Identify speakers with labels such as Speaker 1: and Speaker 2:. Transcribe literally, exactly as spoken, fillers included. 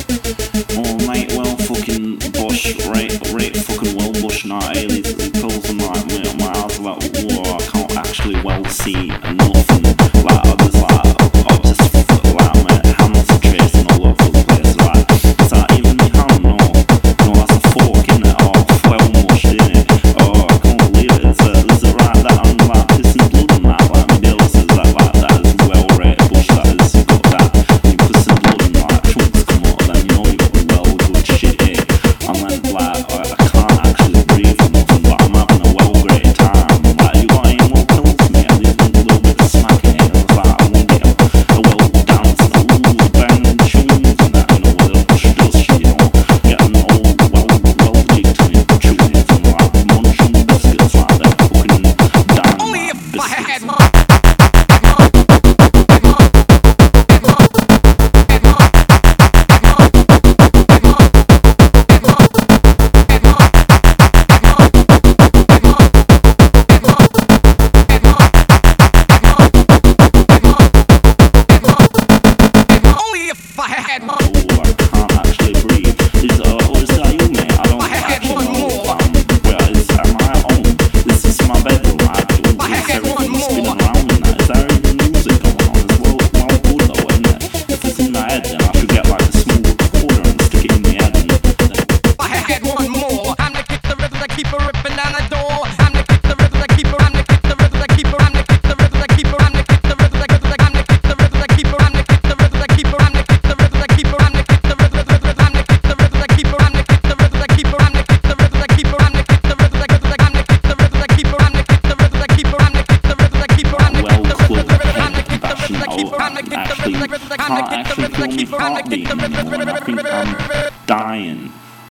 Speaker 1: Oh mate, well fucking bush, right, right fucking well bush now, eh? These pills and like, my, my eyes are like, whoa, I can't actually well see nothing. Like, I just like, I just, like, my hands are tracing all over the place, like, is that even my hand? No, no, that's a fork, innit? Oh, well mushed, innit? Oh, I can't believe it. Is it, is it right that I'm like pissing blood and that? Like, my dealer says that, like, that is well right bush, that is, you got that, you pissing blood and like, chunks come out, then you know you got well good shit, eh? And then, like, I, I can't actually breathe or nothing, but I'm having a well great time. Like, you got any more pills for me? I need a little bit of smacking it. I was like, I want to get a, a well dance, a little banging tunes and that, you know, where the bush does shit, you know, getting all well, well jigged to me, tunes and like munching biscuits like that, fucking dynamite
Speaker 2: Only if I had
Speaker 1: biscuits.
Speaker 2: one. Only if I had one.
Speaker 1: Oh, I can't actually breathe. Is, uh, or is that you, mate? I don't
Speaker 2: I had
Speaker 1: actually
Speaker 2: one
Speaker 1: know
Speaker 2: more.
Speaker 1: if I'm, where is, am I at home? This is my bedroom, I do.
Speaker 2: I
Speaker 1: Is
Speaker 2: had one
Speaker 1: everything spinning
Speaker 2: more.
Speaker 1: around in that? Is there even music going on? It's well, well good though, isn't it? If it's in my head, then I should get like a small recorder and stick it in my head and
Speaker 2: I had one more. I'm the kick the river that keep her ripping down the door. I'm the kick the river that keep her. I'm the kick the river that keep her. I'm the kick the river that keep her. I'm the kick the river that keep her. I'm the kick the river that keep her. I'm the kick the river that keep her. I'm the kick the river that keep her. I'm the kick the river that I'm the kick the river that keep her. I'm the kick the river that keep her. I'm the kick the river that keep her. I'm the kick the river that I'm the kick the river that keep her. I'm the kick the river that keep her. I'm the kick the river that keep her. I'm the
Speaker 1: well
Speaker 2: kick the river
Speaker 1: close
Speaker 2: that I'm
Speaker 1: head
Speaker 2: the kick the
Speaker 1: bashing
Speaker 2: river that keep
Speaker 1: out.
Speaker 2: her. I'm the kick the
Speaker 1: Actually,
Speaker 2: river that I'm the
Speaker 1: can't
Speaker 2: kick the
Speaker 1: actually
Speaker 2: river that
Speaker 1: feel
Speaker 2: keep
Speaker 1: me
Speaker 2: her. I'm the
Speaker 1: heart
Speaker 2: kick
Speaker 1: beating
Speaker 2: the river
Speaker 1: anymore, and I think I'm dying.